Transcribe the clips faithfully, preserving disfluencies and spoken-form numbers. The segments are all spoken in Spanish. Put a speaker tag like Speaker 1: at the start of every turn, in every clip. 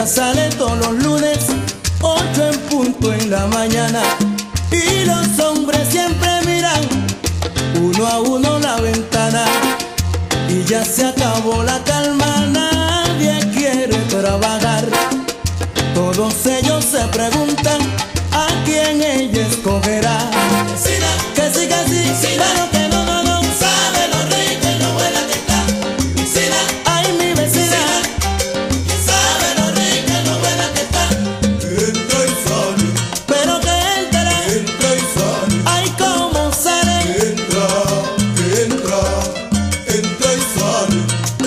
Speaker 1: Ella sale todos los lunes, ocho en punto en la mañana, y los hombres siempre miran uno a uno la ventana. Y ya se acabó la calma, nadie quiere trabajar. Todos ellos se preguntan a quién ella escogerá.
Speaker 2: Vecina,
Speaker 1: Que sí, que sí,
Speaker 2: vecina,
Speaker 1: pero que no, no, no.
Speaker 2: sabe lo rica y lo buena que está. Vecina,
Speaker 1: Ay, mi vecina,
Speaker 2: que sabe lo rica y lo buena que está. Entra y sale,
Speaker 1: pero que entra.
Speaker 2: entra y sale.
Speaker 1: Ay, cómo sale.
Speaker 2: Entra, entra, entra y sale.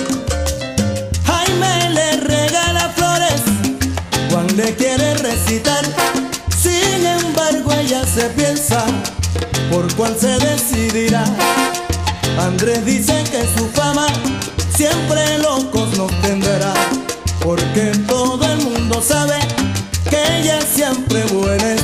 Speaker 1: Jaime le regala flores, Juan le quiere recitar. Sin embargo ella se piensa por cuál se decidirá. Andrés dice que su fama siempre locos nos tendrá, porque todo el mundo sabe que ella es siempre buena